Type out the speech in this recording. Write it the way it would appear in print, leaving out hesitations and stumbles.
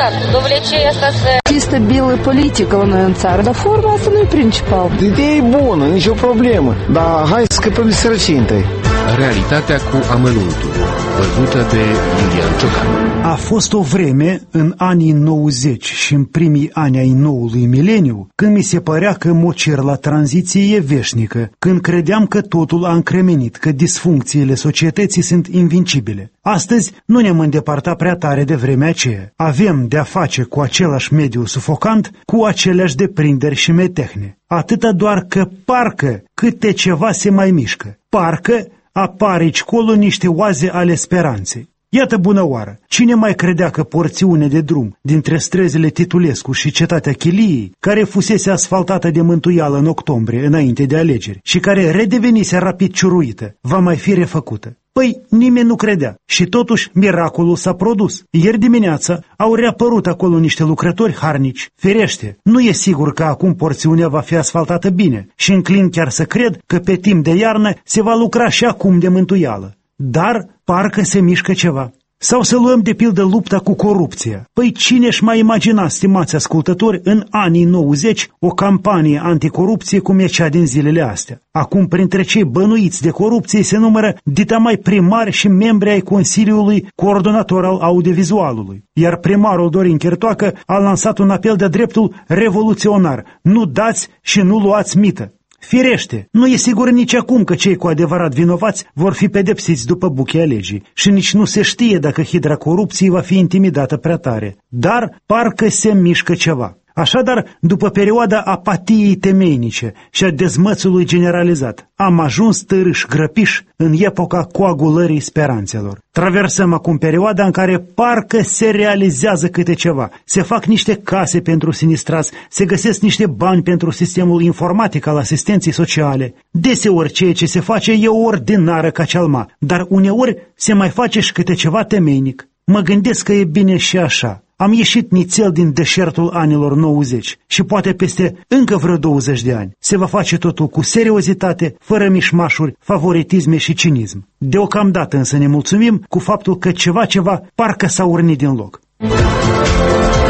rezultat. Dovlecei asta să... Чисто белая политика у нас în țară, dar forma asta nu e principal. Ideea e bună, nicio problemă, dar hai să scăpăm de sărăcie întâi. Realitatea cu amănuntul, văzută de Iulian Ciocan. A fost o vreme, în anii 90 și în primii ani ai noului mileniu, când mi se părea că mocerla tranziției e veșnică, când credeam că totul a încremenit, că disfuncțiile societății sunt invincibile. Astăzi nu ne-am îndepărtat prea tare de vremea aceea. Avem de-a face cu același mediu sufocant, cu aceleași deprinderi și metehne. Atâta doar că parcă câte ceva se mai mișcă. Parcă apar aici colo niște oaze ale speranței. Iată bună oară! Cine mai credea că porțiune de drum dintre străzile Titulescu și cetatea Chiliei, care fusese asfaltată de mântuială în octombrie, înainte de alegeri, și care redevenise rapid ciuruită, va mai fi refăcută? Păi, nimeni nu credea. Și totuși, miracolul s-a produs. Ieri dimineața au reapărut acolo niște lucrători harnici. Firește, nu e sigur că acum porțiunea va fi asfaltată bine și înclin chiar să cred că pe timp de iarnă se va lucra și acum de mântuială. Dar parcă se mișcă ceva. Sau să luăm de pildă lupta cu corupția. Păi cine își mai imagina, stimați ascultători, în anii 90 o campanie anticorupție cum e cea din zilele astea? Acum, printre cei bănuiți de corupție se numără dita mai primari și membri ai Consiliului Coordonator al Audiovizualului. Iar primarul Dorin Chertoacă a lansat un apel de dreptul revoluționar: nu dați și nu luați mită. Firește, nu e sigur nici acum că cei cu adevărat vinovați vor fi pedepsiți după buchea legii și nici nu se știe dacă hidra corupției va fi intimidată prea tare, dar parcă se mișcă ceva. Așadar, după perioada apatiei temeinice și a dezmățului generalizat, am ajuns târâși grăpiși în epoca coagulării speranțelor. Traversăm acum perioada în care parcă se realizează câte ceva. Se fac niște case pentru sinistrați, se găsesc niște bani pentru sistemul informatic al asistenței sociale. Deseori ceea ce se face e ordinară ca cealma, dar uneori se mai face și câte ceva temeinic. Mă gândesc că e bine și așa. Am ieșit nițel din deșertul anilor 90 și poate peste încă vreo 20 de ani se va face totul cu seriozitate, fără mișmașuri, favoritisme și cinism. Deocamdată însă ne mulțumim cu faptul că ceva parcă s-a urnit din loc.